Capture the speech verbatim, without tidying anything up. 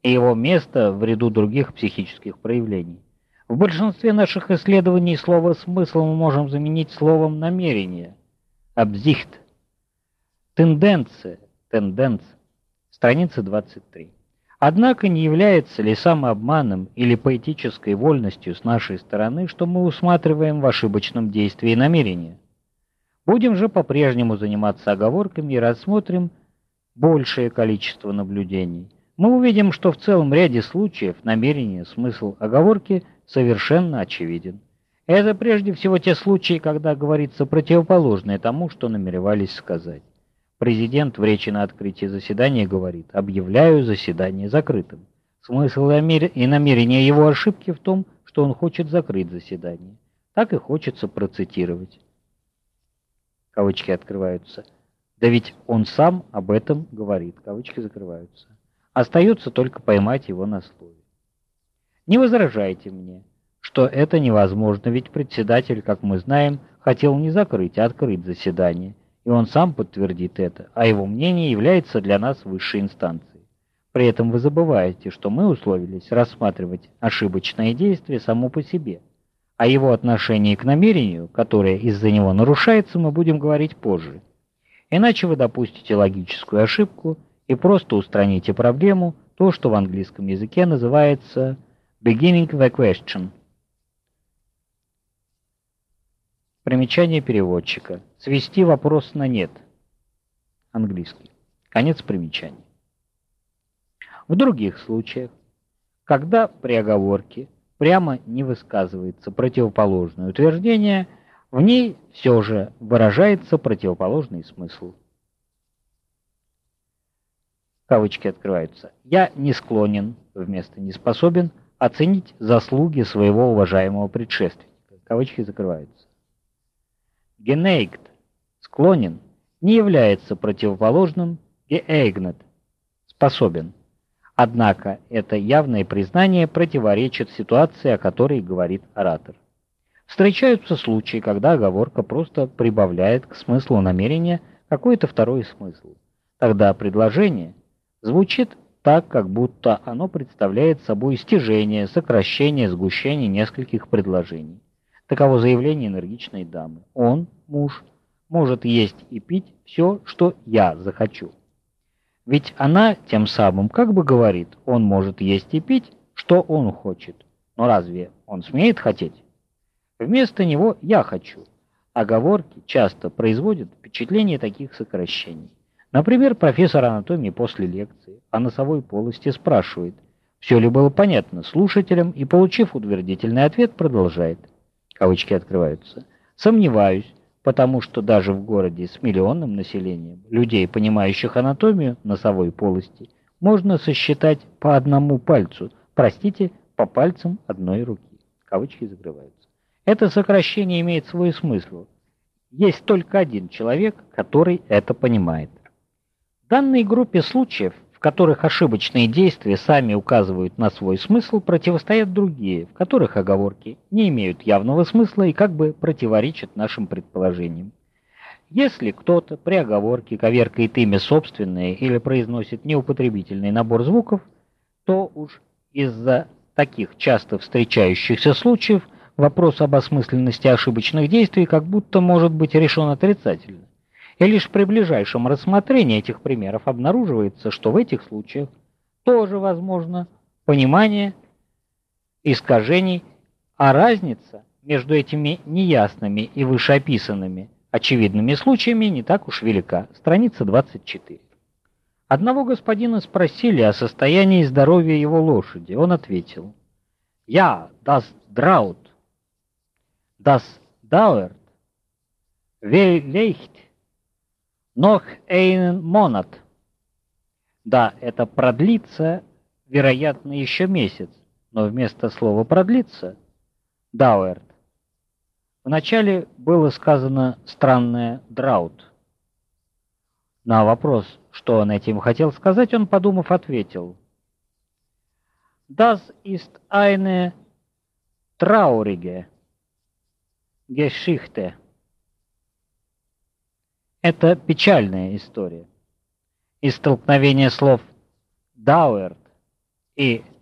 и его место в ряду других психических проявлений. В большинстве наших исследований слово «смысл» мы можем заменить словом «намерение» – «absicht». Тенденция, тенденц, страница двадцать три. Однако не является ли самообманом или поэтической вольностью с нашей стороны, что мы усматриваем в ошибочном действии намерения? Будем же по-прежнему заниматься оговорками и рассмотрим большее количество наблюдений. Мы увидим, что в целом ряде случаев намерение, смысл оговорки совершенно очевиден. Это прежде всего те случаи, когда говорится противоположное тому, что намеревались сказать. Президент в речи на открытии заседания говорит: «Объявляю заседание закрытым». Смысл и намерение его ошибки в том, что он хочет закрыть заседание. Так и хочется процитировать. Кавычки открываются. Да ведь он сам об этом говорит. Кавычки закрываются. Остается только поймать его на слове. Не возражайте мне, что это невозможно, ведь председатель, как мы знаем, хотел не закрыть, а открыть заседание. И он сам подтвердит это, а его мнение является для нас высшей инстанцией. При этом вы забываете, что мы условились рассматривать ошибочное действие само по себе, а его отношение к намерению, которое из-за него нарушается, мы будем говорить позже. Иначе вы допустите логическую ошибку и просто устраните проблему, то, что в английском языке называется beginning the question. Примечание переводчика. Свести вопрос на нет. Английский. Конец примечания. В других случаях, когда при оговорке прямо не высказывается противоположное утверждение, в ней все же выражается противоположный смысл. Кавычки открываются. «Я не склонен, вместо не способен, оценить заслуги своего уважаемого предшественника». Кавычки закрываются. Geneigt, склонен, не является противоположным geeignet, способен. Однако это явное признание противоречит ситуации, о которой говорит оратор. Встречаются случаи, когда оговорка просто прибавляет к смыслу намерения какой-то второй смысл. Тогда предложение звучит так, как будто оно представляет собой стяжение, сокращение, сгущение нескольких предложений. Таково заявление энергичной дамы. Он, муж, может есть и пить все, что я захочу. Ведь она тем самым как бы говорит: он может есть и пить, что он хочет. Но разве он смеет хотеть? Вместо него я хочу. Оговорки часто производят впечатление таких сокращений. Например, профессор анатомии после лекции о носовой полости спрашивает, все ли было понятно слушателям, и, получив утвердительный ответ, продолжает. Кавычки открываются. Сомневаюсь, потому что даже в городе с миллионным населением людей, понимающих анатомию носовой полости, можно сосчитать по одному пальцу, простите, по пальцам одной руки. Кавычки закрываются. Это сокращение имеет свой смысл. Есть только один человек, который это понимает. В данной группе случаев, в которых ошибочные действия сами указывают на свой смысл, противостоят другие, в которых оговорки не имеют явного смысла и как бы противоречат нашим предположениям. Если кто-то при оговорке коверкает имя собственное или произносит неупотребительный набор звуков, то уж из-за таких часто встречающихся случаев вопрос об осмысленности ошибочных действий как будто может быть решен отрицательно. И лишь при ближайшем рассмотрении этих примеров обнаруживается, что в этих случаях тоже возможно понимание искажений, а разница между этими неясными и вышеописанными очевидными случаями не так уж велика. Страница двадцать четыре. Одного господина спросили о состоянии здоровья его лошади. Он ответил: «Ja, das Draut, das dauert, vielleicht noch einen Monat». Да, это продлится, вероятно, еще месяц, но вместо слова «продлится» — «dauert». Вначале было сказано странное «drought». На вопрос, что он этим хотел сказать, он, подумав, ответил: «Das ist eine traurige Geschichte». Это печальная история. Из столкновения слов «dauert» И